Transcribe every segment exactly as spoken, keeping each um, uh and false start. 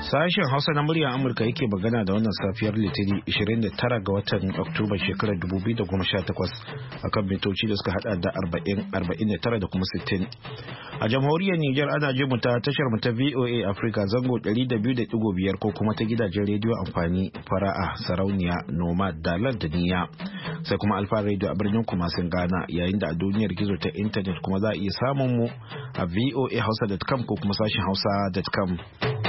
Sashen Hausa na muryar Amurka yake magana da wannan safiyar Litinin ishirin da tara ga watan Oktoba shekarar dubu biyu da goma sha takwas akan mitoci da suka hada da arba'in, arba'in da tara da kuma sittin. A jamhuriyar Nijar ana jin mu ta tashar mu ta V O A Africa zango ɗari da biyu da ɗigo biyar ko kuma ta gidajen rediyo amfani Fara'a, Sarauniya, Noma, Dalar da Niyya. Sai kuma Alfa Radio a birnin Kumasin Ghana, yayin da a duniyar gizo ta intanet kuma za a iya samun mu a voa hausa dot com ko kuma sashen hausa dot com.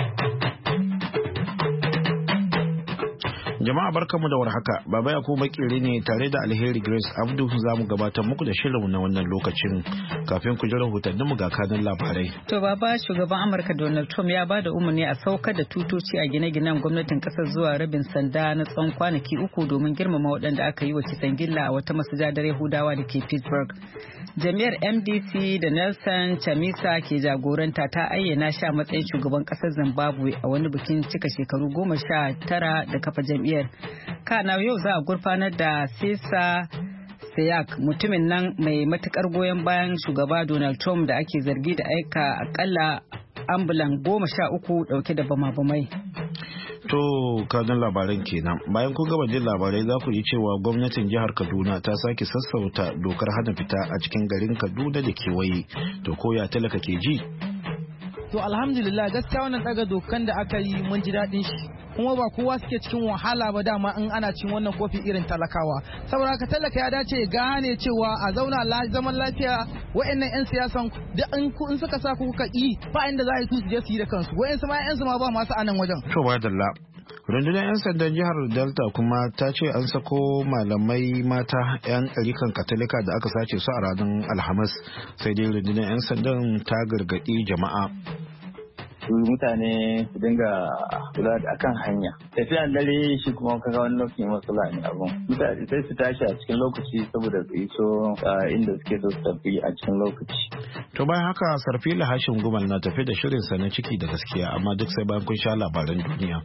Jama'a barkanmu da warhaka. Baba Yakubu Makire ne tare da Alheri Grace Abdu za mu gabatar muku da shirin na wannan lokacin. Kafin ku ji rahotanninmu ga kanun labarai. To baba, shugaban Amurka Donald Trump ya bada umarni a saukar da tutoci a gine-ginen gwamnatin kasar zuwa rabin sanda na tsawon kwanaki uku domin girmama waɗanda aka yi wa kisan gilla a wata masujadar Yahudawa da ke Pittsburgh. Jami'ar M D C da Nelson Chamisa ke jagoranta ta ayyana shi a matsayin shugaban kasar Zimbabwe a wani bikin cika shekaru goma sha tara da kafa jam'iyyar. Kana yau za a gurfanar da Sisa Sayak, mutumin nan mai matukar goyon bayan shugaba Donald Trump da ake zargi da aika akalla ambulan goma sha uku dauke da bama-bamai. To kanun labaran kenan. Bayan kun gaba jin labarai za ku ji cewa gwamnatin jihar Kaduna ta sake sassauta dokar hana fita a cikin garin Kaduna da kewaye. To koya talaka ke ji? To alhamdulillah gaskiya wannan daga dokan da aka yi mun ji daɗin shi. Kuma ba kowa suke cikin wahala ba dama in ana cin wannan kofi irin talakawa. Saboda haka talaka ya dace gane cewa a zauna zaman lafiya wa'annan 'yan siyasan da in suka sa kuka yi ba inda za a yi su je su yi da kansu. Wa'ansu ma 'yan su ma ba masu anan wajen. To ba dalla. Rundunar 'yan sandan jihar Delta kuma ta ce an sako malamai mata 'yan ɗarikan Katolika da aka sace su a ranar Alhamis. Sai dai rundunar 'yan sandan ta gargaɗi jama'a. Mutane su dinga kula da akan hanya. Tafiyan dare shi kuma kaga wani lokacin matsala ne abun. Mutane sai su tashi a cikin lokaci saboda su iso inda suke so su tafi a cikin lokaci. To bayan haka Sarfila Hashim Gumal na tafi da shirinsa na ciki da gaskiya, amma duk sai bayan kun sha labaran duniya.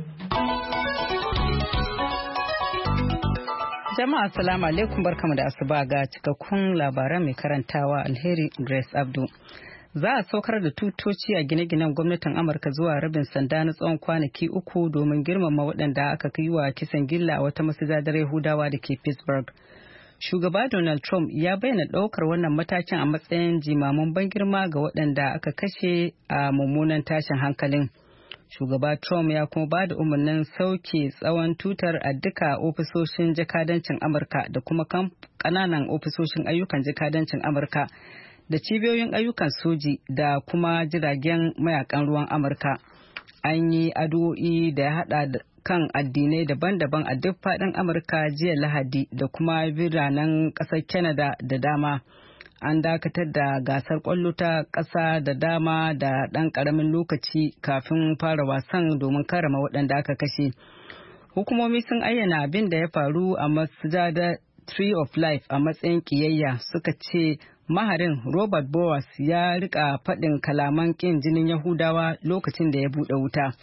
Jama'a assalamu alaikum, barkamu da asuba ga cikakkun labaran mai karantawa Alheri Grace Abdu. Za a saukar da tutoci a gine-ginen gwamnatin Amurka zuwa rabin sanda na tsawon kwanaki uku domin girmama waɗanda aka kai wa kisan gilla a wata masujadar Yahudawa da ke Pittsburgh. Shugaba Donald Trump ya bayyana ɗaukar wannan matakin a matsayin jimamin ban girma ga waɗanda aka kashe a mummunan tashin hankalin. Shugaba Trump ya kuma ba da umarnin sauke tsawon tutar a duka ofisoshin jakadancin Amurka da kuma ƙananan ofisoshin ayyukan jakadancin Amurka da cibiyoyin ayyukan soji da kuma jiragen mayakan ruwan Amurka. An yi addu'o'i da ya haɗa kan addinai daban-daban a duk faɗin Amurka jiya Lahadi da kuma biranen ƙasar Canada da dama. An dakatar da gasar ƙwallo ta ƙasa da dama da ɗan ƙaramin lokaci kafin fara wasan domin karama waɗanda aka kashe. Hukumomi sun ayyana abin da ya faru a masujada Tree of Life a matsayin ƙiyayya, suka ce maharin Robert Bowers ya rika faɗin kalaman ƙin jinin Yahudawa lokacin da ya buɗe wuta.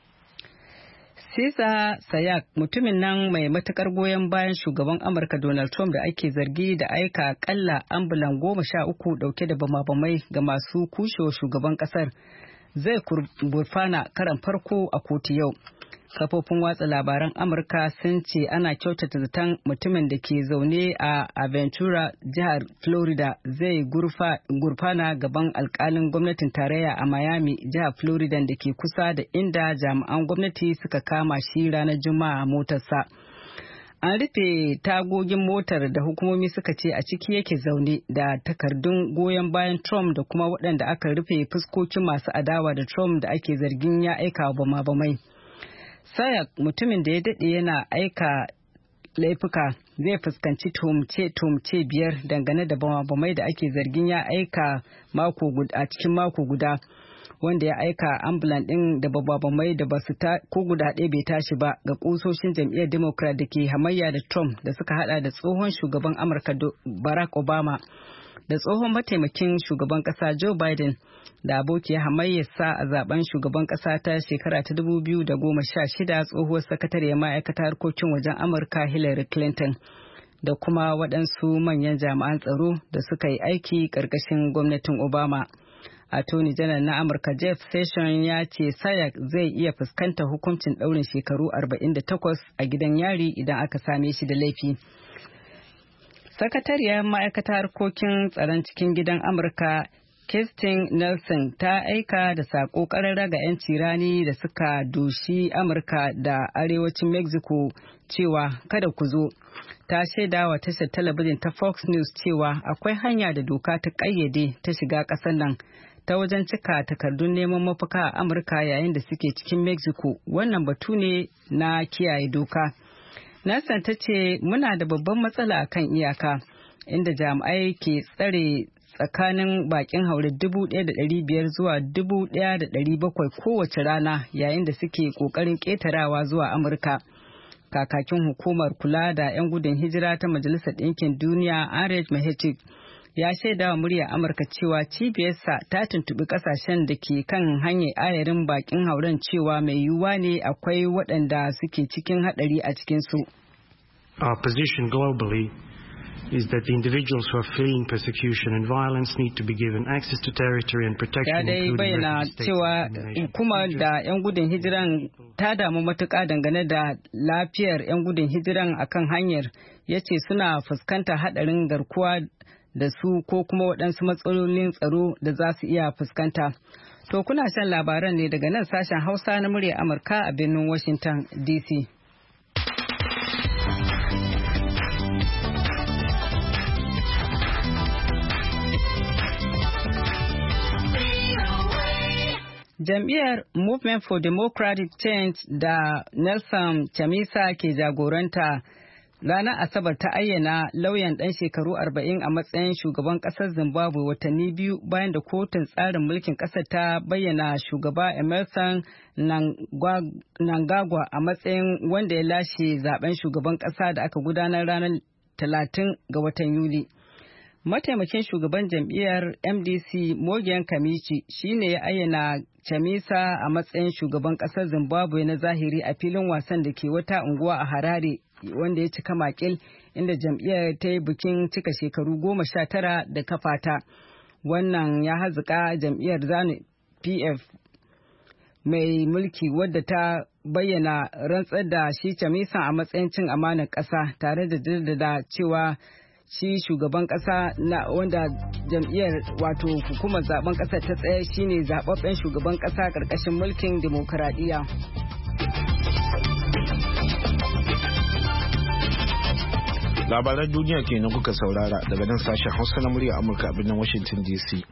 Sisa Sayak, mutumin nan mai matukar goyon bayan shugaban Amurka Donald Trump da ake zargi da aika akalla ambulan goma sha uku dauke da bama-bamai ga masu kushewa shugaban kasar, zai gurfana karan farko a kotu yau. Kafofin watsa labaran Amurka sun ce ana kyautata zaton mutumin da ke zaune a Aventura, jihar Florida, zai gurfa, gurfana gaban alkalin gwamnatin tarayya a Miami, jihar Florida da ke kusa da inda jami'an gwamnati suka kama shi ranar Juma'a motarsa. An rufe tagogin motar da hukumomi suka ce a ciki yake zaune da takardun goyon bayan Trump da kuma waɗanda aka rufe fuskokin masu adawa da Trump da ake zargin ya aika wa bama-bamai. Sayak, mutumin da ya daɗe yana aika laifuka, zai fuskanci tuhumce-tuhumce biyar dangane da bama-bamai da ake zargin ya aika mako guda, a cikin mako guda, wanda ya aika ambulan ɗin da bama-bamai da basu ta ko guda ɗaya bai tashi ba ga kusoshin jam'iyyar Democrat da ke hamayya da Trump da suka hada da tsohon shugaban Amurka Barack Obama da tsohon mataimakin shugaban ƙasa Joe Biden da abokiyar hamayyarsa a zaben shugaban ƙasa ta shekara ta dubu biyu da goma sha shida tsohuwar sakatariyar ma'aikatar harkokin wajen Amurka Hillary Clinton da kuma waɗansu manyan jami'an tsaro da suka yi aiki ƙarƙashin gwamnatin Obama. Attorney General na Amurka Jeff Sessions ya ce Sayek zai iya fuskantar hukuncin ɗaurin shekaru arba'in da takwas a gidan yari idan aka same shi da laifi. Sakatariyar ma'aikatar harkokin tsaron cikin gidan Amurka Kirstjen Nielsen ta aika da sako karara ga 'yan tirani da suka doshi Amurka da arewacin Mexico cewa kada ku zo. Ta shaida wa tashar talabijin ta Fox News cewa akwai hanya da doka ta ƙayyade ta shiga ƙasar nan ta wajen cika takardun neman mafaka a Amurka yayin da suke cikin Mexico. Wannan batu ne na kiyaye doka. Nielsen ta ce muna da babban matsala a kan iyaka inda jami'ai ke tsare tsakanin bakin haure dubu ɗaya da ɗari biyar zuwa dubu ɗaya da ɗari bakwai kowace rana yayin da suke ƙoƙarin ƙetarawa zuwa Amurka. Kakakin hukumar kula da 'yan gudun hijira ta Majalisar Ɗinkin Duniya Arej Mahetic ya shaida wa muryar Amurka cewa cibiyarsa ta tuntuɓi ƙasashen da ke kan hanyar ayarin bakin hauren cewa mai yiwuwa ne akwai waɗanda suke cikin haɗari a cikinsu. Our position globally is that the individuals who are fleeing persecution and violence need to be given access to territory and protection. Ya dai bayyana cewa hukumar da 'yan gudun hijiran ta damu matuƙa dangane da lafiyar 'yan gudun hijiran akan hanyar, ya ce suna fuskantar haɗarin garkuwa da su ko kuma waɗansu matsalolin tsaro da za su iya fuskanta. To kuna shan labaran ne daga nan sashen Hausa na muryar Amurka a birnin Washington D C. Jam'iyyar Movement for Democratic Change da Nelson Chamisa ke jagoranta ranar Asabar ta ayyana lauyan ɗan shekaru arba'in a matsayin shugaban ƙasar Zimbabwe watanni biyu bayan da kotun tsarin mulkin ƙasar ta bayyana shugaba Emerson Mnangagwa a matsayin wanda ya lashe zaben shugaban ƙasa da aka gudanar ranar talatin ga watan Yuli. Mataimakin shugaban jam'iyyar M D C Morgan Kamichi shine ya ayyana Chamisa a matsayin shugaban ƙasar Zimbabwe na zahiri a filin wasan da ke wata unguwa a Harare wanda ya cika makil inda jam'iyyar ta yi bikin cika shekaru goma sha tara da kafata. Wannan ya hazuka jam'iyyar ZANU P F mai mulki wadda ta bayyana rantsar da shi Chamisa a matsayin cin amanar ƙasa tare da jaddada cewa shi shugaban kasa na wanda jam'iyyar wato hukumar zaben kasar ta tsaye shine zababben shugaban kasa karkashin mulkin demokradiyya. Labaran duniya kenan kuka saurara daga nan sashen Hausa na murya Amurka a birnin Washington D C.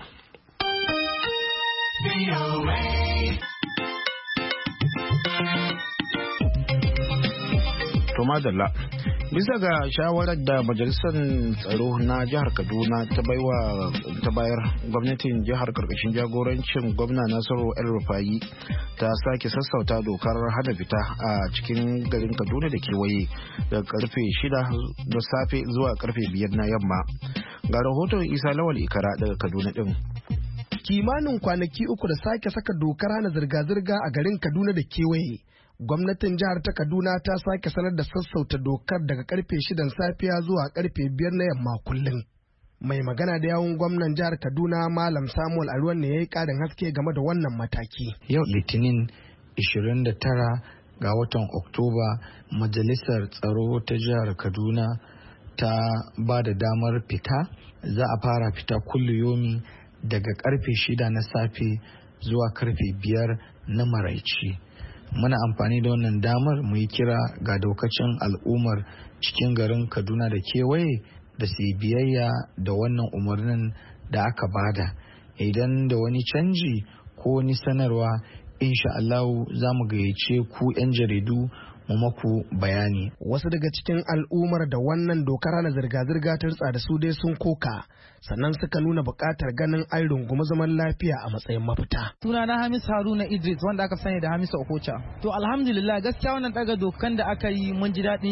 To madalla, bisa ga shawarar da majalisar tsaro na jihar Kaduna ta baiwa ta bayar, gwamnatin jihar karkashin jagorancin gwamna Nasiru El Rufai ta sake sassauta dokar hana fita a cikin garin Kaduna da kewaye daga karfe shida na safe zuwa karfe biyar na yamma. Ga rahoton Isa Lawal Ikara daga Kaduna din. Kimanin kwanaki uku da sake saka dokar hana zirga-zirga a garin Kaduna da kewaye, gwamnatin jihar ta Kaduna ta sake sanar da sassauta dokar daga karfe shidan safiya zuwa karfe biyar na yamma kullum. Mai magana da yawun gwamnan jihar Kaduna Malam Samuel Aruwan ne ya yi ƙarin haske game da wannan mataki. Yau Litinin ishirin da tara ga watan Oktoba, Majalisar Tsaro ta jihar Kaduna ta ba da damar fita. Za a fara fita kulliyomi daga karfe shida na safe zuwa karfe biyar na maraice. Muna amfani da wannan damar mu yi kira ga daukacin al'ummar cikin garin Kaduna da kewaye da su biyayya da wannan umarnin da aka bada. Idan da wani canji ko wani sanarwa, insha Allah za mu gayyace ku 'yan jaridu mu maku bayani. Wasu daga cikin al'ummar da wannan dokar hana zirga-zirga ta rutsa da su dai sun koka, sannan suka nuna buƙatar ganin an rungumi zaman lafiya a matsayin mafita. Suna na Hamis Haruna Idris wanda aka sani da Hamisu Okocha. To alhamdulillah gaskiya wannan daga dokan da aka yi mun ji daɗin shi.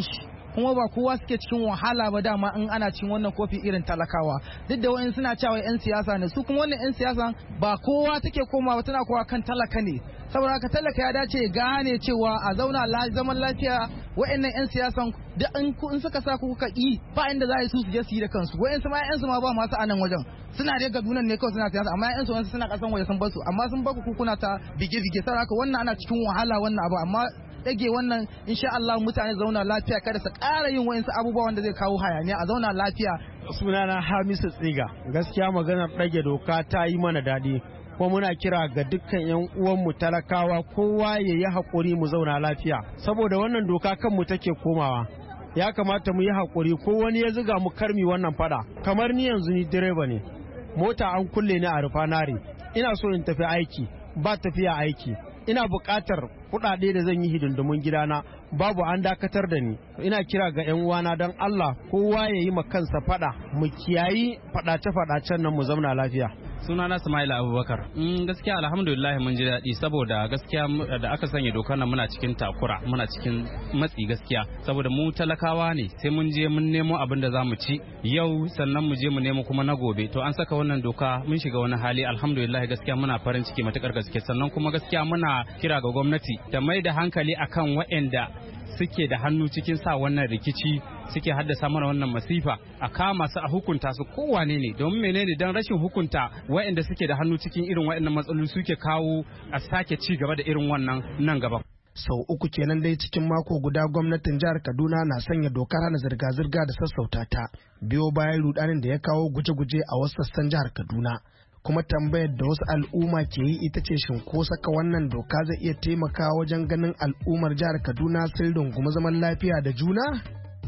kuma ba kowa suke cikin wahala ba dama in ana cikin wannan kofi irin talakawa. Duk da wayan suna cewa yan siyasa ne, su kuma wannan yan siyasa ba kowa take komawa, tana kowa kan talaka ne. Saboda haka talaka ya dace gane cewa a zauna zaman lafiya. Wayannan yan siyasan da in suka sa ku kuka yi ba inda za a yi su su je su yi da kansu. Wayan su ma yan su ma ba masu anan wajen, suna da gadunan ne kawai suna siyasa, amma yan su suna kasan waje sun bar su, amma sun baku kuna ta bige-bige. Saboda haka wannan ana cikin wahala wannan abu, amma dage wannan insha Allah mutane zauna lafiya, kada su ƙara yin wayansu abubuwa wanda zai kawo hayaniya, a zauna lafiya. Sunana Hamisu Tsiga. Gaskiya maganar ɗage doka ta yi mana daɗi, kuma muna kira ga dukkan yan uwanmu talakawa kowa ya yi haƙuri mu zauna lafiya, saboda wannan doka kanmu take komawa. Ya kamata mu yi haƙuri, ko wani ya ziga mu karmi wannan fada. Kamar ni yanzu ni direba ne, mota an kulle ni a rufanare, ina so in tafi aiki, ba tafiya aiki, ina buƙatar kuɗaɗe da zan yi hidindimun gidana, babu, an dakatar da ni. Ina kira ga 'yan uwana don Allah kowa ya yi ma kansa fada, mu kiyayi fadace-fadacen nan mu zauna lafiya. Sunana Sumaila Abubakar. Mm, gaskiya alhamdulillah mun ji daɗi, saboda gaskiya da aka sanya dokar nan muna cikin takura, muna cikin matsi gaskiya, saboda mu talakawa ne, sai mun je mun nemo abin da za mu ci yau, sannan mu je mu nemo kuma na gobe. To an saka wannan doka mun shiga wani hali, alhamdulillah gaskiya muna farin ciki matukar gaske. Sannan kuma gaskiya muna kira ga gwamnati da mai da hankali akan waɗanda suke da hannu cikin sa wannan rikici, suke haddasa mana wannan masifa, a kama su a hukunta su kowane ne. Domin menene? Dan rashin hukunta waɗanda suke da hannu cikin irin waɗannan matsaloli suke kawo a sake ci gaba da irin wannan nan gaba. Sau uku kenan dai cikin mako guda gwamnatin jihar Kaduna na sanya dokar hana zirga-zirga da sassauta ta, biyo bayan rudanin da ya kawo guje-guje a wasu sassan jihar Kaduna. Kuma tambayar da wasu al'umma ke yi ita ce, shin ko saka wannan doka zai iya taimakawa wajen ganin al'ummar jihar Kaduna sun rungumi zaman lafiya da juna?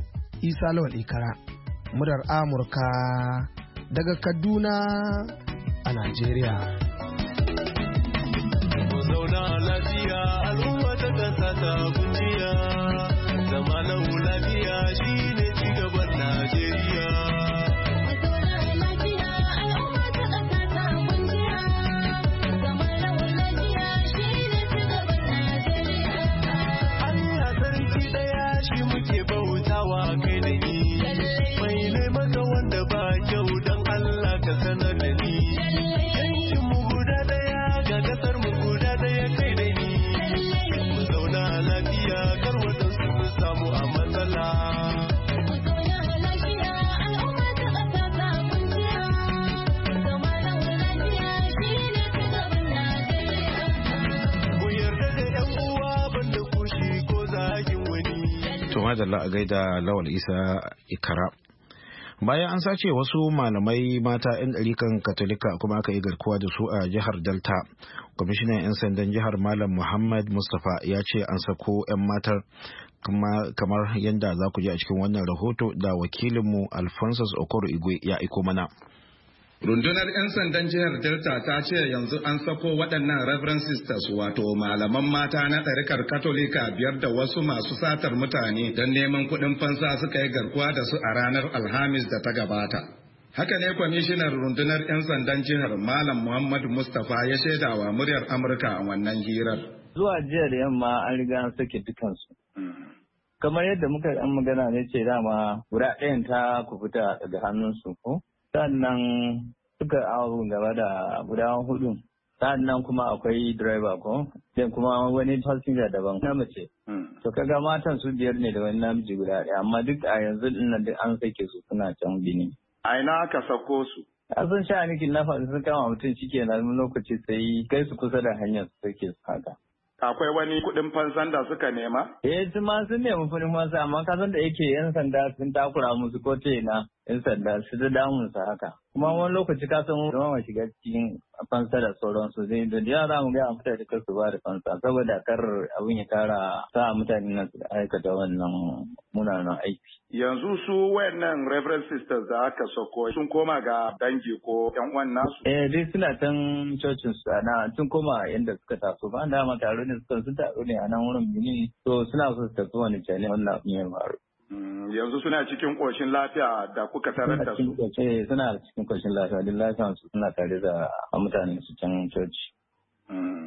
Isa Lawal Ikara, murar Amurka daga Kaduna a Najeriya. Zauna lafiya al'umma ta kasa ta kunciya, zama lafiya shine cigaban Najeriya. Madalla a gaida Lawal Isa Ikara. Bayan an sace wasu malamai mata 'yan ɗarikan Katolika kuma aka yi garkuwa da su a jihar Delta, kwamishinan 'yan sandan jihar Malam Muhammad Mustapha ya ce an sako 'yan matar kamar yadda za ku ji a cikin wannan rahoto da wakilinmu Alphonsus Okoro Igwe ya aiko mana. Rundunar 'yan sandan jihar Delta ta ce yanzu an sako waɗannan Reverend Sisters, wato malaman mata na ɗarikar Katolika biyar da wasu masu satar mutane don neman kuɗin fansa suka yi garkuwa da su a ranar Alhamis da ta gabata. Haka ne kwamishinar rundunar 'yan sandan jihar Malam Muhammad Mustapha ya shaidawa muryar Amurka a wannan hirar. Zuwa jiya da yamma an riga an sake dukansu. Kamar yadda muka yi magana ne ce dama guda ɗayan ta kufuta daga hannunsu ko? Sannan suka awo gaba da guda hudu. Sannan kuma akwai driver ko? Sai kuma wani passenger daban na mace. To kaga matan su biyar ne da wani namiji guda ɗaya, amma duk a yanzu dinnan duk an sake su suna can Benin. A ina aka sako su? A sun sha nikin na faɗi sun kama mutum cike na lokaci sai kai su kusa da hanyar su sake su haka. Akwai wani kuɗin fansan da suka nema? Eh, su ma sun nemi kuɗin fansa, amma kasan da yake 'yan sanda sun takura musu ko ta ina 'yan sanda su da damun su haka. Kuma wani lokaci ka san zama shiga cikin fansa da sauransu zai da yawa za mu ga mutane kar su ba da fansa saboda kar abin ya kara sa mutane nan su aikata wannan munanan aiki. Yanzu su wayannan Reverend Sisters da aka sako sun koma ga dangi ko yan uwan nasu? Eh, dai suna can cocin su ana sun koma yanda suka taso ba da ma taro ne suka sun taro ne a nan wurin Benin, to suna so su tafi wani cani wannan abin ya faru. Yanzu suna cikin ƙoshin lafiya da kuka tarar da su? Eh, suna cikin ƙoshin lafiya, duk lafiyan su suna tare da mutanen su can coci.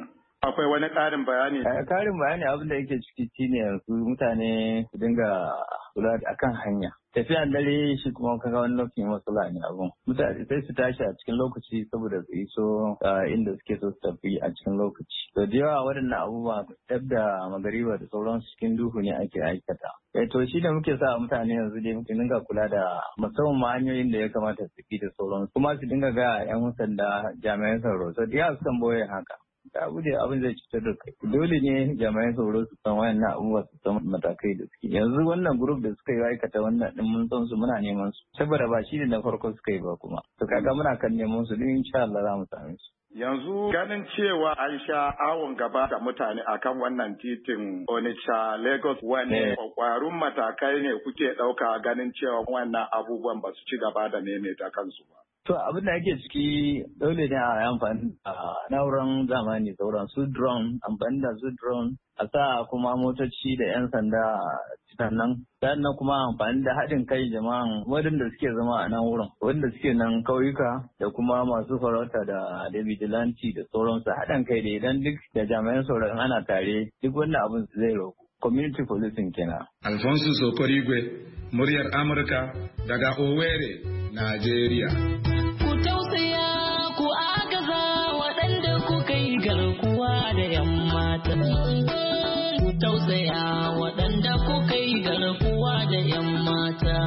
Akwai wani ƙarin bayani? Ƙarin bayani abin da yake ciki shine yanzu mutane su dinga kula da akan hanya. Tafiyan dare shi kuma kaga wani lokacin matsala ne abun. Mutane sai su tashi a cikin lokaci saboda su iso inda suke so su tafi a cikin lokaci. To da yawa waɗannan abubuwa dab da magariba da sauransu cikin duhu ne ake aikata. Eh to shi da muke sa mutane yanzu dai muke dinga kula da musamman ma hanyoyin da ya kamata su bi da sauransu. Kuma su dinga ga 'yan sanda jami'an tsaro. To da yawa sukan boye haka. Da abu da abin zai cutar da kai. Dole ne jami'an tsaro su san wayannan abubuwa su san matakai da suke. Yanzu wannan group da suka yi aikata wannan din mun san su muna neman su. Saboda ba shi ne na farko suka yi ba kuma. To kaga muna kan neman su din insha Allah za mu same su. Yanzu ganin cewa an sha awon gaba da mutane akan wannan titin Onitsha Lagos wani kwararrun matakai ne kuke ɗauka ganin cewa wannan abubuwan ba su ci gaba da maimaita kansu ba. To abin da ake ciki dole ne a yi amfani da na'urar zamani sauran su drone amfani da su drone a sa kuma motoci da 'yan sanda sannan sannan kuma amfani da haɗin kai jama'an waɗanda suke zama a nan wurin waɗanda suke nan kauyuka da kuma masu farauta da da vigilante da sauransu haɗin kai da idan duk da jami'an tsaron ana tare duk wannan abin zai roƙo. Community policing kenan. Alfonso Sokorigwe, muryar Amurka daga Owerri, Najeriya. Ku tausaya ku agaza waɗanda ku kai garkuwa da 'yan mata. Ku tausaya waɗanda ku kai garkuwa da 'yan mata.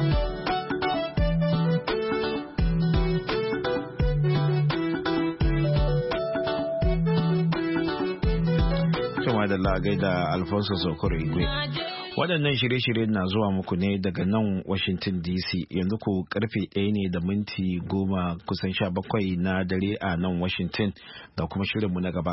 Da lagai da Alfonso Sokoro Igwe. Waɗannan shirye-shirye na zuwa muku ne daga nan Washington D C yanzu ku karfe ɗaya ne da minti goma kusan sha bakwai na dare a nan Washington ga kuma shirinmu na gaba.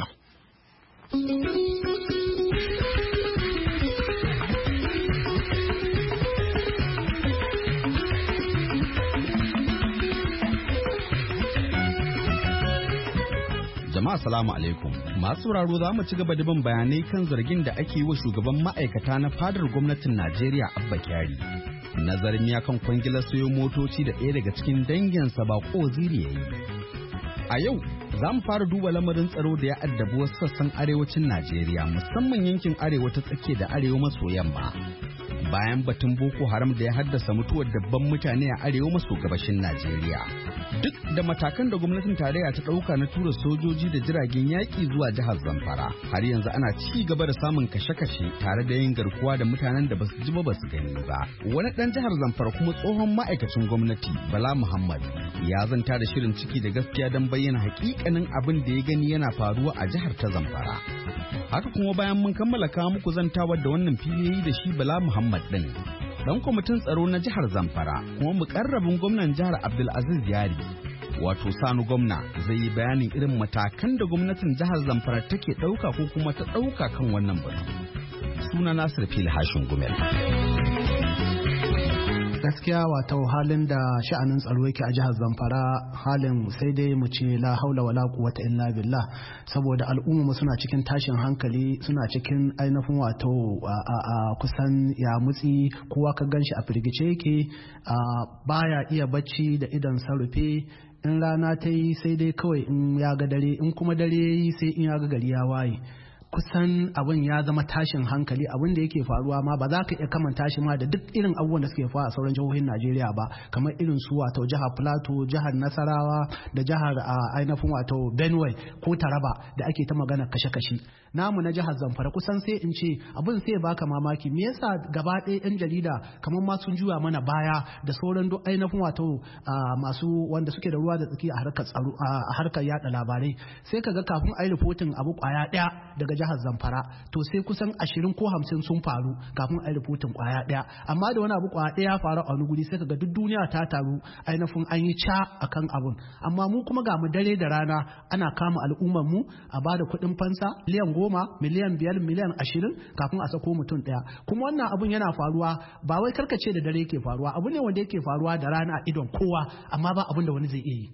Jama'a salamu alaikum. Masu sauraro za mu ci gaba da bin bayanai kan zargin da ake yi wa shugaban ma'aikata na fadar gwamnatin Najeriya Abba Kyari. Nazarin ya kan kwangilar sayo motoci da ɗaya daga cikin danginsa ba ko waziri ya yi. A yau za mu fara duba lamarin tsaro da ya addabi wasu sassan arewacin Najeriya musamman yankin arewa ta tsakiya da arewa maso yamma. Bayan batun Boko Haram da ya haddasa mutuwar dabban mutane a arewa maso gabashin Najeriya. Duk da matakan da gwamnatin tarayya ta ɗauka na tura sojoji da jiragen yaƙi zuwa jihar Zamfara, har yanzu ana ci gaba da samun kashe-kashe tare da yin garkuwa da mutanen da basu ji ba basu gani ba. Wani ɗan jihar Zamfara kuma tsohon ma'aikacin gwamnati Bala Muhammad ya zanta da shirin ciki da gaskiya don bayyana hakikanin abin da ya gani yana faruwa a jihar ta Zamfara. Haka kuma bayan mun kammala kawo muku zantawar da wannan fili da shi Bala Muhammad din. Dan kwamitin tsaro na jihar Zamfara kuma mukarrabin gwamnan jihar Abdulaziz Yari wato Sanu gwamna zai yi bayanin irin matakan da gwamnatin jihar Zamfara take ɗauka ko kuma ta ɗauka kan wannan batu. Suna Nasir Fil Hashin Gumel. Gaskiya wato halin da sha'anin tsaro yake a jihar Zamfara halin sai dai mu ce la haula wala quwwata illa billah saboda al'umma suna cikin tashin hankali suna cikin ainihin wato a kusan ya mutsi kowa ka ganshi a firgice yake baya iya bacci da idan sarufe in rana ta yi sai dai kawai in ya ga dare in kuma dare yi sai in ya ga gari ya waye kusan abin ya zama tashin hankali abin da yake faruwa ma ba za ka iya kamanta shi ma da duk irin abubuwan da suke faruwa a sauran jihohin Najeriya ba kamar irin su wato jihar Plateau, jihar Nasarawa da jihar ainihin wato Benue ko Taraba da ake ta magana kashe-kashe namu na jihar Zamfara kusan sai in ce abin sai baka mamaki me yasa gaba ɗaya yan jarida kamar ma sun juya mana baya da sauran duk ainihin wato masu wanda suke da ruwa da tsaki a harkar tsaro a harkar yada labarai sai kaga kafin ai reporting abu kwaya ɗaya daga jihar Zamfara to sai kusan ashirin ko hamsin sun faru kafin a rubutin kwaya daya amma da wani abu kwaya daya faru a wani guri sai kaga duk duniya ta taru ainihin an yi ca akan abun amma mu kuma ga mu dare da rana ana kama al'ummar mu a bada kuɗin fansa miliyan goma miliyan biyar miliyan ashirin kafin a sako mutum daya kuma wannan abun yana faruwa ba wai karkace da dare yake faruwa abu ne wanda yake faruwa da rana a idon kowa amma ba abun da wani zai iya yi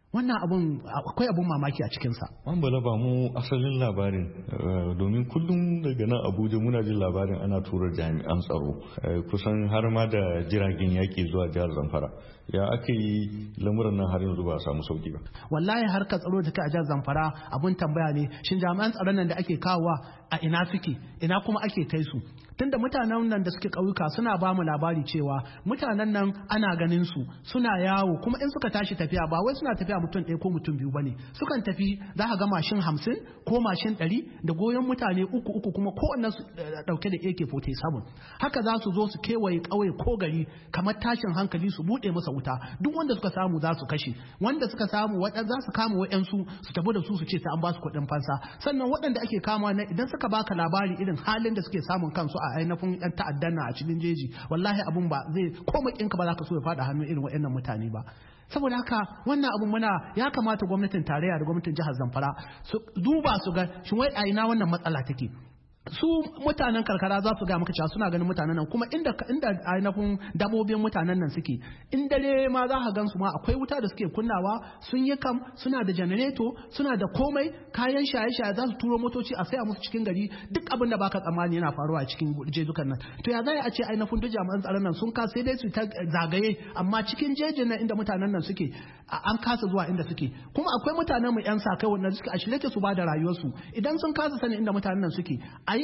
wannan abun akwai abun mamaki a cikinsa. An bala ba mu asalin labarin domin kullum daga nan Abuja muna jin labarin ana tura jami'an tsaro kusan har ma da jiragen yaƙi zuwa jihar Zamfara. Ya aka yi lamuran nan har yanzu ba a samu sauki ba. Wallahi harkar tsaro da take a jihar Zamfara abun tambaya ne, shin jami'an tsaron nan da ake kawowa a ina suke, ina kuma ake kai su? Tunda mutanen nan da suke ƙauyuka suna ba mu labari cewa mutanen nan ana ganin su suna yawo, kuma in suka tashi tafiya ba wai suna tafiya mutum ɗaya ko mutum biyu bane, sukan tafi za ka ga mashin hamsin ko mashin ɗari da goyon mutane uku uku kuma kowanne su ɗauke da A K forty-seven. Haka za su zo su kewaye ƙauye ko gari kamar tashin hankali su buɗe masa wuta, duk wanda suka samu za su kashe, wanda suka samu waɗanda za su kama waɗansu su tafi da su su ce sai an ba su kuɗin fansa. Sannan waɗanda ake kama na idan suka baka labari irin halin da suke samun kansu a ainihin yan ta'addan na a cikin jeji, wallahi abun ba zai koma kinka ba za ka so ya faɗa hannun irin waɗannan mutane ba. Saboda haka wannan abun muna ya kamata gwamnatin tarayya da gwamnatin jihar Zamfara su duba su ga shin wai a ina wannan matsala take. Su mutanen karkara za su ga maka cewa suna ganin mutanen nan, kuma inda inda ainihin dabobin mutanen nan suke in dare ma za ka gansu ma akwai wuta da suke kunnawa, sun yi kam, suna da janareto, suna da komai, kayan shaye-shaye za su turo motoci a saya musu cikin gari, duk abin da baka tsammani yana faruwa a cikin jejukan nan. To ya zai a ce ainihin duk jami'an tsaron nan sun kasa sai dai su ta zagaye, amma cikin jejin nan inda mutanen nan suke an kasa zuwa inda suke. Kuma akwai mutanen mu yan sa kai wanda suke a shirye su ba da rayuwarsu idan sun kasa sanin inda mutanen nan suke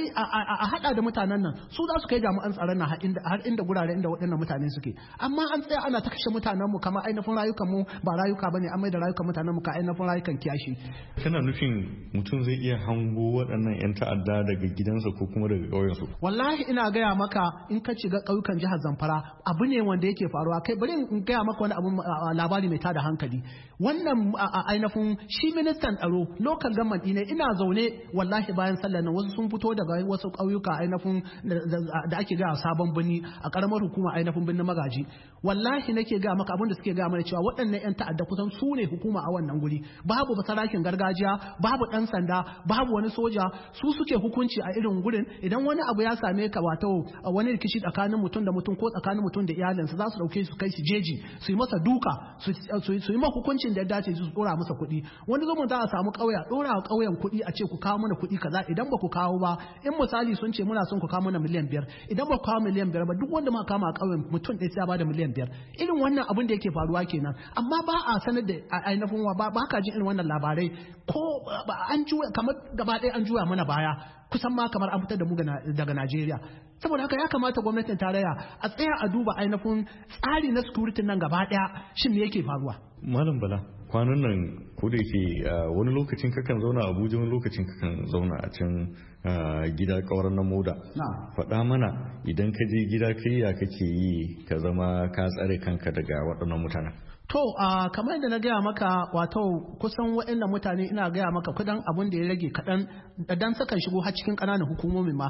a hada da mutanen nan su za su kai jami'an tsaron nan har inda gurare inda waɗannan mutane suke. Amma an tsaya ana ta kashe mutanen mu kamar ainihin rayukan mu ba rayuka bane, an mai da rayukan mutanen mu ka ainihin rayukan kiyashi. Kana nufin mutum zai iya hango waɗannan yan ta'adda daga gidansa ko kuma daga ƙauyensu? Wallahi ina gaya maka in ka shiga ƙauyukan jihar Zamfara abu ne wanda yake faruwa. Kai bari in gaya maka wani abu labari mai tada hankali. Wannan ainihin shi ministan tsaro local government ne, ina zaune wallahi bayan sallar nan wasu sun fito daga wasu ƙauyuka ainihin da ake gaya sabon birni a ƙaramar hukuma ainihin birnin Magaji. Wallahi nake gaya maka abin da suke gaya mana cewa waɗannan 'yan ta'adda kusan su ne hukuma a wannan guri. Babu basarakin gargajiya, babu ɗan sanda, babu wani soja, su suke hukunci a irin gurin. Idan wani abu ya same ka wato wani rikici tsakanin mutum da mutum ko tsakanin mutum da iyalinsa za su ɗauke su kai su jeji su yi masa duka su yi ma hukuncin da ya dace su ɗora masa kuɗi. Wani zumun za a samu ƙauye ɗora wa ƙauyen kuɗi a ce ku kawo mana kuɗi kaza, idan ba ku kawo ba in misali sun ce muna son ku kawo mana miliyan biyar, idan ba ku kawo miliyan biyar ba duk wanda ma kama a ƙauyen mutum ɗaya sai ya bada miliyan biyar. Irin wannan abin da yake faruwa kenan, amma ba a sanar da ainihin wa ba ka jin irin wannan labarai ko an juya kamar gaba ɗaya an juya mana baya kusan ma kamar an fitar da mu daga Najeriya. Saboda haka ya kamata gwamnatin tarayya a tsaya a duba ainihin tsari na security nan gaba ɗaya shin me yake faruwa. Malam Bala, kwanan nan ko da yake wani lokacin kakan zauna a Abuja, wani lokacin kakan zauna a can gida kauran na Moda. Faɗa mana idan ka je gida kai ya kake yi ka zama ka tsare kanka daga waɗannan mutanen. To uh, kamar yadda na gaya maka wato kusan waɗannan mutane ina gaya maka kudan abin da ya rage kaɗan dan sakan shigo har cikin ƙananan hukumomi ma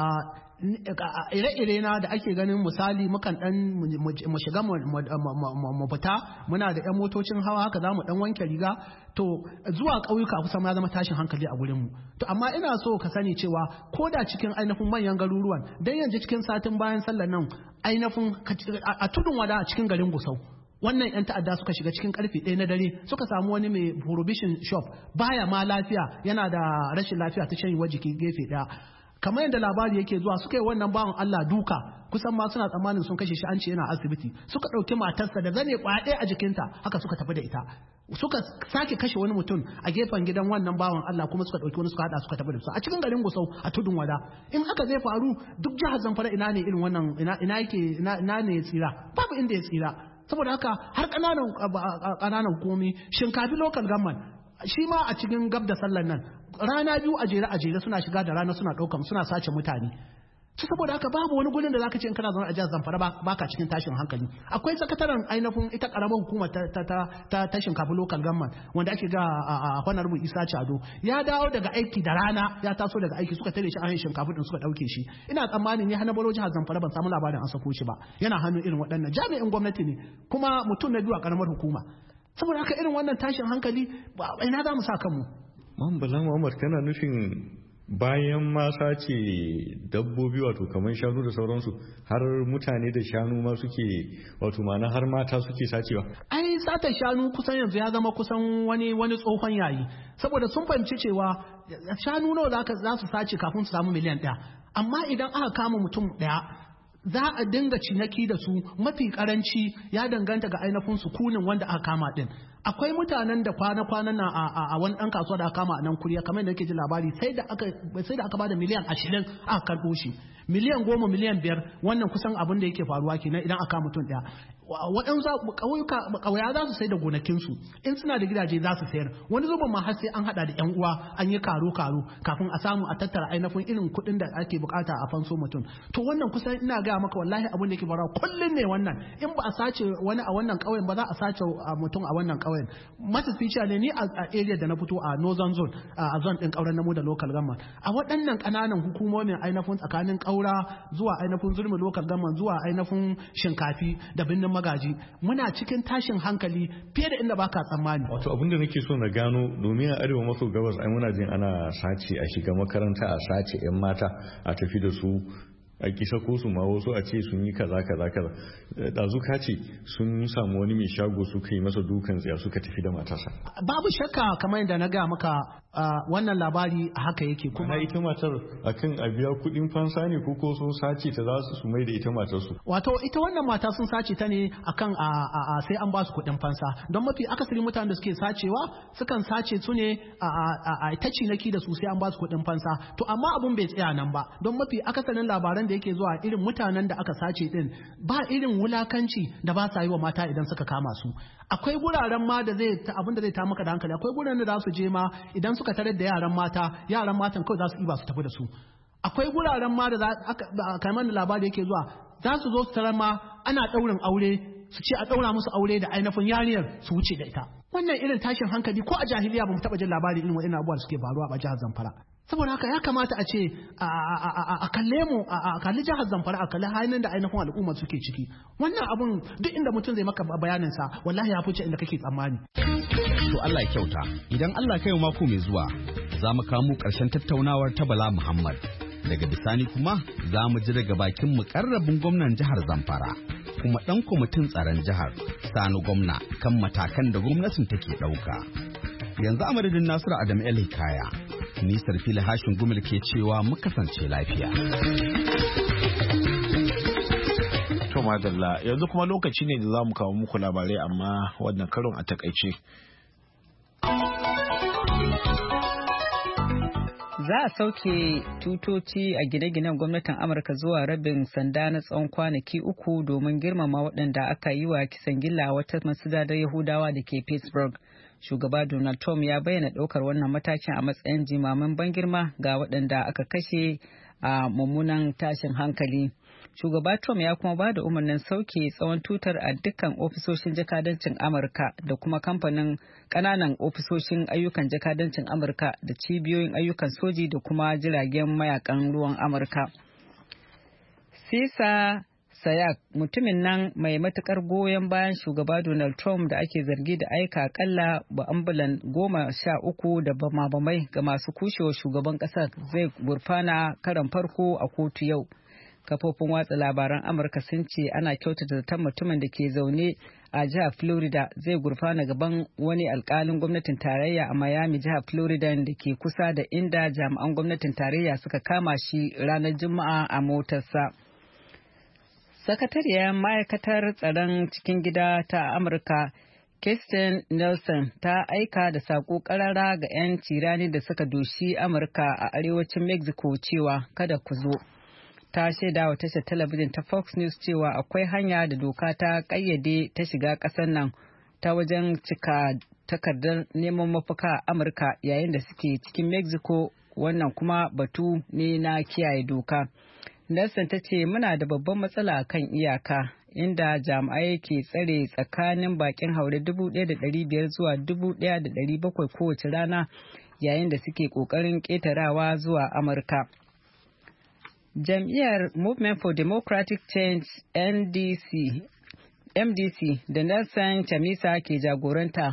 ire-ire na da ake ganin misali mukan dan mu shiga mu fita muna da yan motocin hawa haka za mu dan wanke riga to zuwa ƙauyuka kusan ma zama tashin hankali a gurin mu. To amma ina so ka sani cewa ko da cikin ainihin manyan garuruwan dan yanzu cikin satin bayan sallar nan ainihin a tudun wada a cikin garin Gusau wannan yan ta'adda suka shiga cikin karfe ɗaya na dare suka samu wani mai prohibition shop baya ma lafiya, yana da rashin lafiya ta shan jiki gefe ɗaya. Kamar yadda labari yake zuwa suka yi wannan bawan Allah duka kusan ma suna tsammanin sun kashe shi, an ce yana asibiti. Suka ɗauki matarsa da zane kwaɗe a jikinta haka suka tafi da ita. Suka sake kashe wani mutum a gefen gidan wannan bawan Allah kuma suka ɗauki wani suka haɗa suka tafi da su a cikin garin Gusau a tudun wada. In haka zai faru duk jihar Zamfara ina ne irin wannan ina yake ina ne ya tsira? Babu inda ya tsira. Saboda haka har ƙananan ƙananan hukumomi shinkafi local government shi ma a cikin gab da sallar nan rana biyu a jere a jere suna shiga da rana suna ɗaukan suna sace mutane. Su saboda haka babu wani gurin da zaka ce in kana zaune a jihar Zamfara baka cikin tashin hankali. Akwai sakataren ainihin ita karamar hukumar ta ta ta ta shinkafa local government wanda ake ga a Honorable Isa Chado ya dawo daga aiki da rana, ya taso daga aiki suka tare shi a hanyar shinkafa din suka dauke shi. Ina tsammanin ni hana baro jihar Zamfara ban samu labarin an sako shi ba, yana hannun irin waɗannan jami'in gwamnati ne kuma mutum na biyu a karamar hukuma. Saboda haka irin wannan tashin hankali ina za mu sa kanmu. Man Bala Muhammad kana nufin bayan ma sace dabbobi wato kamar shanu da sauransu har mutane da shanu ma suke wato ma'ana har mata suke sacewa. Ai sata shanu kusan yanzu ya zama kusan wani wani tsohon yayi saboda sun fahimci cewa shanu nawa zaka za su sace kafin su samu miliyan ɗaya amma idan aka kama mutum ɗaya za a dinga cinaki da su mafi karanci ya danganta ga ainihin sukunin wanda aka kama din. Akwai mutanen da kwana-kwanan na a wani ɗan kasuwa da aka kama a nan kuriya kamar yadda nake ji labari sai da aka sai da aka bada miliyan ashirin aka karɓo shi miliyan goma miliyan biyar wannan kusan abin da yake faruwa kenan idan aka mutum ɗaya. Waɗansu ƙauyuka ƙauya za su sai da gonakinsu in suna da gidaje za su sayar wani zuban ma har sai an haɗa da ƴan uwa an yi karo karo kafin a samu a tattara ainihin irin kuɗin da ake bukata a fanso mutum. To wannan kusan ina gaya maka wallahi abin da yake faruwa kullum ne wannan in ba a sace wani a wannan ƙauyen ba za a sace mutum a wannan ƙauyen. Matafiya ne ni a area da na fito a northern zone a zone ɗin ƙauren namu da local government a waɗannan ƙananan hukumomin ainihin tsakanin ƙaura zuwa ainihin zurmi local government zuwa ainihin shinkafi da birnin magaji muna cikin tashin hankali fiye da inda baka tsammani. Wato abin da nake so na gano domin a arewa maso gabas ai muna jin ana sace a shiga makaranta a sace yan mata a tafi da su a kisa ko su ma wasu a ce sun yi kaza kaza kaza dazu ka ce sun samu wani mai shago suka yi masa dukan tsaya suka tafi da matarsa. Babu shakka kamar yadda na gaya maka wannan labari a haka yake kuma ita matar akan a biya kuɗin fansa ne ko ko sun sace ta za su mai da ita matar su. Wato ita wannan mata sun sace ta ne akan a sai an ba su kuɗin fansa don mafi akasari mutanen da suke sacewa sukan sace su ne a ta cinaki da su sai an ba su kuɗin fansa to amma abun bai tsaya nan ba don mafi akasarin labaran da yake zuwa irin mutanen da aka sace din ba irin wulakanci da ba sa yi wa mata idan suka kama su akwai guraren ma da zai abin da zai ta maka da hankali akwai guraren da za su je ma idan suka tarar da yaran mata yaran matan kawai za su iba su tafi da su akwai guraren ma da kamar da labari yake zuwa za su zo su tarar ma ana daurin aure su ce a daura musu aure da ainihin yariyar su wuce da ita wannan irin tashin hankali ko a jahiliya ba mu taba jin labari irin wa'annan abubuwa da suke faruwa a jihar Zamfara saboda haka ya kamata a ce a kalle mu a kalli jihar Zamfara a kalli halin da ainihin al'umma suke ciki wannan abun duk inda mutum zai maka bayanin sa wallahi ya fice inda kake tsammani. To Allah ya kyauta idan Allah kai mako mai zuwa za mu kawo mu karshen tattaunawar ta Bala Muhammad daga bisani kuma za mu ji daga bakin mukarrabin gwamnan jihar Zamfara kuma dan kwamitin tsaron jihar Sani Gwamna kan matakan da gwamnatin take dauka. Yanzu a madadin Nasiru Adamu El Hikaya ni Sarfila Hashin Gumil ke cewa mu kasance lafiya. To madalla yanzu kuma lokaci ne da za mu kawo muku labarai amma wannan karon a takaice. Za a sauke tutoci a gine-ginen gwamnatin Amurka zuwa rabin sanda na tsawon kwanaki uku domin girmama waɗanda aka yi wa kisan gilla wata masujadar Yahudawa da ke Pittsburgh. Shugaba Donald Trump ya bayyana ɗaukar wannan matakin a matsayin jimamin ban girma ga waɗanda aka kashe a mummunan tashin hankali. Shugaba Trump ya kuma ba da umarnin sauke tsawon tutar a dukkan ofisoshin jakadancin Amurka da kuma kamfanin ƙananan ofisoshin ayyukan jakadancin Amurka da cibiyoyin ayyukan soji da kuma jiragen mayakan ruwan Amurka. Sisa Sayak mutumin nan mai matukar goyon bayan shugaba Donald Trump da ake zargi da aika akalla ba ambulan goma sha uku da bama-bamai ga masu kushewa shugaban kasar zai gurfana karan farko a kotu yau. Kafofin watsa labaran Amurka sun ce ana kyautata zaton mutumin da ke zaune a jihar Florida zai gurfana gaban wani alkalin gwamnatin tarayya a Miami, jihar Florida da ke kusa da inda jami'an gwamnatin tarayya suka kama shi ranar Juma'a a motarsa. Sakatariyar ma'aikatar tsaron cikin gida ta Amurka, Kirsten Nelson, ta aika da saƙo ƙarara ga 'yan tirani da suka doshi Amurka a arewacin Mexico cewa kada ku zo. Ta shaida wa tashar talabijin ta Fox News cewa akwai hanya da doka ta ƙayyade ta shiga ƙasar nan ta wajen cika takardar neman mafaka a Amurka yayin da suke cikin Mexico, wannan kuma batu ne na kiyaye doka. Nelson ta ce muna da babban matsala kan iyaka inda jami'ai ke tsare tsakanin bakin haure dubu ɗaya da ɗari biyar zuwa dubu ɗaya da ɗari bakwai kowace rana yayin da suke ƙoƙarin ƙetarawa zuwa Amurka. Jam'iyyar Movement for Democratic Change N D C, M D C da Nelson Chamisa ke jagoranta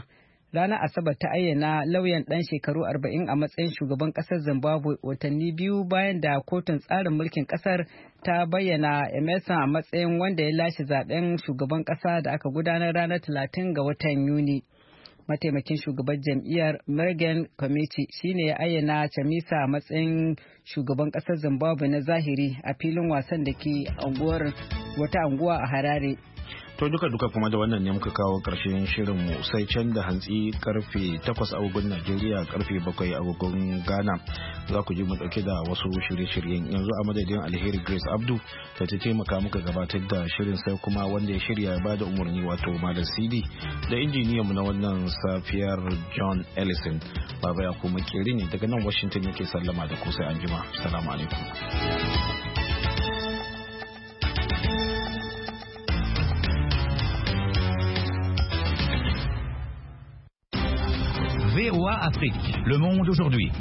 ranar Asabar ta ayyana lauyan ɗan shekaru arba'in a matsayin shugaban ƙasar Zimbabwe watanni biyu bayan da kotun tsarin mulkin ƙasar ta bayyana Emerson a matsayin wanda ya lashe zaben shugaban ƙasa da aka gudanar ranar talatin ga watan Yuni. Mataimakin shugaban jam'iyyar Mergen Committee shine ya ayyana Chamisa a matsayin shugaban ƙasar Zimbabwe na zahiri a filin wasan da ke anguwar wata anguwa a Harare. To duka duka kuma da wannan ne muka kawo ƙarshen shirinmu sai can da hantsi karfe takwas agogon Najeriya karfe bakwai agogon Ghana za ku ji mu dauke da wasu shirye-shiryen. Yanzu a madadin Alheri Grace Abdu ta ta taimaka muka gabatar da shirin sai kuma wanda ya shirya ya bada umarni wato Malam Sidi da injiniyan mu na wannan safiyar John Ellison. Baba ya kuma keri ne daga nan Washington yake sallama da ku sai anjima. Assalamu alaikum. V O A Afrique, Le Monde aujourd'hui.